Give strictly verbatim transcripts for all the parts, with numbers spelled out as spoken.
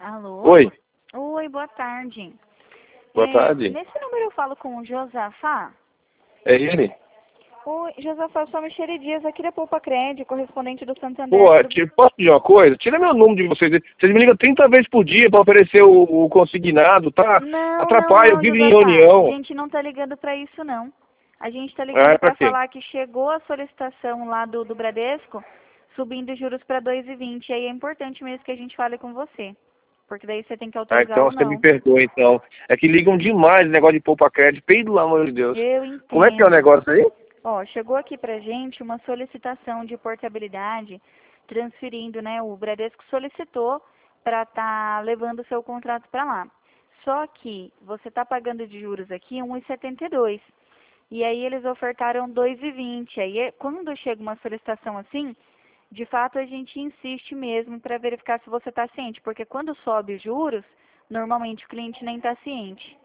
Alô? Oi, Oi, boa tarde. boa É, tarde. nesse número eu falo com o Josafá. É ele? Oi, Josafá, eu sou a Michele Dias, aqui da Poupa Crédito, correspondente do Santander. Pô, Tudo... te- posso pedir uma coisa? Tira meu número de vocês. Vocês me ligam trinta vezes por dia para oferecer o, o consignado, tá? Não, não, Atrapalha, eu não, vivo em Josafá. A reunião. gente não tá ligando pra isso, não. A gente tá Ah, é ligando pra pra quê? falar que chegou a solicitação lá do, do Bradesco, subindo os juros para dois e vinte. Aí é importante mesmo que a gente fale com você. Porque daí você tem que Ah, autorizar então ou você me não. perdoa, então. É que ligam demais o negócio de poupa crédito, pelo amor de Deus. Eu Como é que é o entendo. negócio aí? Ó, chegou aqui pra gente uma solicitação de portabilidade, transferindo, né? O Bradesco solicitou para estar levando o seu contrato para lá. Só que você está pagando de juros aqui um vírgula setenta e dois. E aí eles ofertaram dois vírgula vinte. Aí é- quando chega uma solicitação assim, de fato a gente insiste mesmo para verificar se você está ciente, porque quando sobe os juros, normalmente o cliente nem está ciente.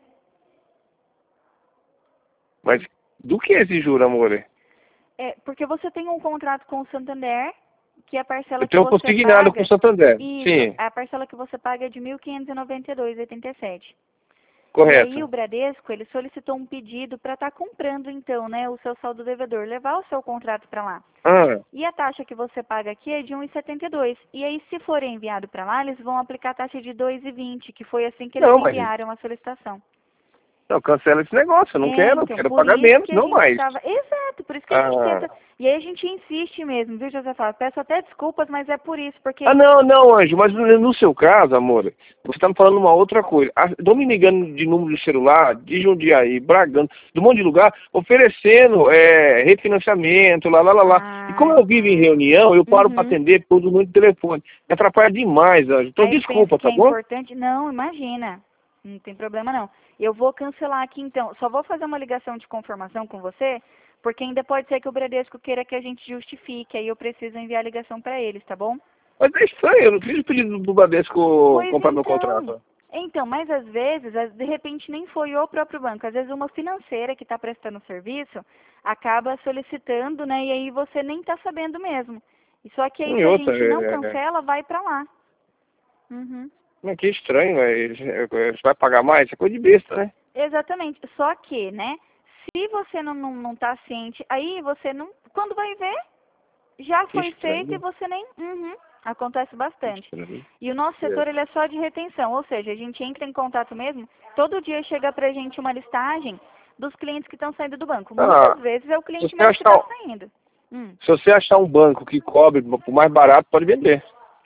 Mas do que é esse juro, amor? É, porque você tem um contrato com o Santander, que a parcela Eu que tenho um você consignado com o paga, Santander. isso, Sim, a parcela que você paga é de mil quinhentos e noventa e dois reais e oitenta e sete centavos. E aí correto. o Bradesco, ele solicitou um pedido para estar comprando então, né, o seu saldo devedor, levar o seu contrato para lá. Ah, E a taxa que você paga aqui é de um vírgula setenta e dois. E aí se for enviado para lá, eles vão aplicar a taxa de dois vírgula vinte, que foi assim que eles não, mas enviaram a solicitação. não, cancela esse negócio. Eu não É, quero, eu então, quero por pagar isso menos, que a não gente mais. estava... Exato, por isso que a gente Ah. tenta... E aí a gente insiste mesmo, viu, Josefá? Peço até desculpas, mas é por isso, Ah, porque... não, não, Anjo, mas no no seu caso, amor, você está me falando uma outra coisa. Estão me ligando de número de celular, de Jundiaí, Bragantino, de um monte de lugar, oferecendo é, refinanciamento, lá, lá, lá, lá. E como Ah, eu vivo em tá. reunião, eu paro para Uhum. atender todo mundo no telefone. Me atrapalha demais, Anjo. Então, Aí pensa desculpa, que tá é bom? importante... Não, imagina. Não tem problema não. Eu vou cancelar aqui então. Só vou fazer uma ligação de confirmação com você, porque ainda pode ser que o Bradesco queira que a gente justifique. Aí eu preciso enviar a ligação para eles, tá bom? Mas é estranho, eu não fiz o pedido do Bradesco Pois comprar meu então. contrato. Então, mas às vezes, às- de repente nem foi o próprio banco. Às vezes uma financeira que está prestando serviço acaba solicitando, né? E aí você nem está sabendo mesmo. E só que aí E se a outra, gente não é, é, cancela, vai para lá. Uhum. é, que estranho, é, é, você vai pagar mais? Isso é coisa de besta, né? Exatamente. Só que, né? Se você não, não, não tá ciente, aí você não. Quando vai ver, já Que foi feito e estranho, você nem. Uhum. Acontece que bastante. estranho. E o nosso É. setor ele é só de retenção, ou seja, a gente entra em contato mesmo, todo dia chega pra gente uma listagem dos clientes que estão saindo do banco. Muitas Ah, vezes é o se cliente você mesmo que achar, está saindo. Hum. se você achar um banco que cobre por mais barato, pode vender.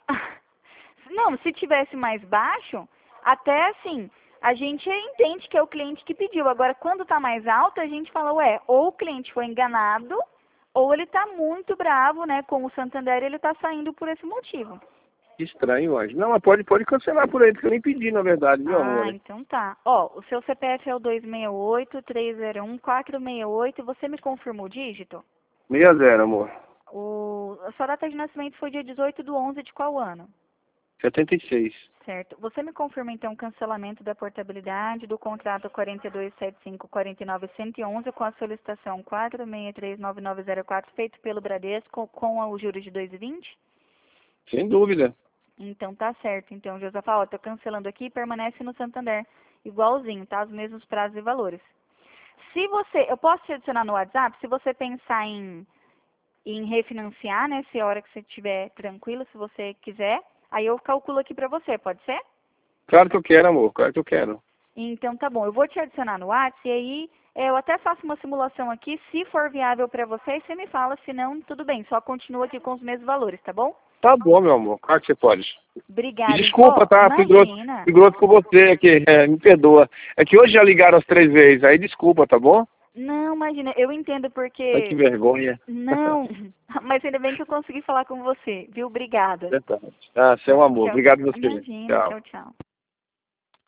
Não, se tivesse mais baixo, até assim, a gente entende que é o cliente que pediu. Agora, quando está mais alto, a gente fala, ué, ou o cliente foi enganado, ou ele está muito bravo, né, com o Santander, ele está saindo por esse motivo. Que estranho, Anjo. Não, mas pode, pode cancelar por aí, porque eu nem pedi, na verdade, meu Ah, amor. então tá. Ó, o seu C P F é o dois seis oito, três zero um, quatro seis oito, você me confirma o dígito? Meia zero, amor. O, a sua data de nascimento foi dia dezoito do onze de qual ano? setenta e seis. Certo. Você me confirma então o cancelamento da portabilidade do contrato quarenta e dois setenta e cinco, quarenta e nove, cento e onze com a solicitação quatro seis três nove nove zero quatro feito pelo Bradesco com os juros de dois e vinte? Sem dúvida. Então tá certo. Então, Josafá, ó, tô cancelando aqui e permanece no Santander. Igualzinho, tá? Os mesmos prazos e valores. Se você, eu posso te adicionar no WhatsApp, se você pensar em, em refinanciar, né? Se a hora que você estiver tranquilo, se você quiser, aí eu calculo aqui pra você, pode ser? Claro que eu quero, amor. Claro que eu quero. Então tá bom, eu vou te adicionar no WhatsApp e aí é, eu até faço uma simulação aqui, se for viável para você, aí você me fala, se não, tudo bem, só continua aqui com os mesmos valores, tá bom? Tá bom, meu amor. Claro que você pode. E Obrigada. desculpa, Ó, tá? Fui grosso, imagina. fui grosso com você, que é, me perdoa. É que hoje já ligaram as três vezes, aí desculpa, tá bom? Não, imagina, eu entendo Ai, que porque... vergonha. Não, mas ainda bem que eu consegui falar com você, viu? Obrigada. Verdade. Ah, você é um amor. Tchau. Obrigado a você. Imagina, Tchau. tchau, tchau.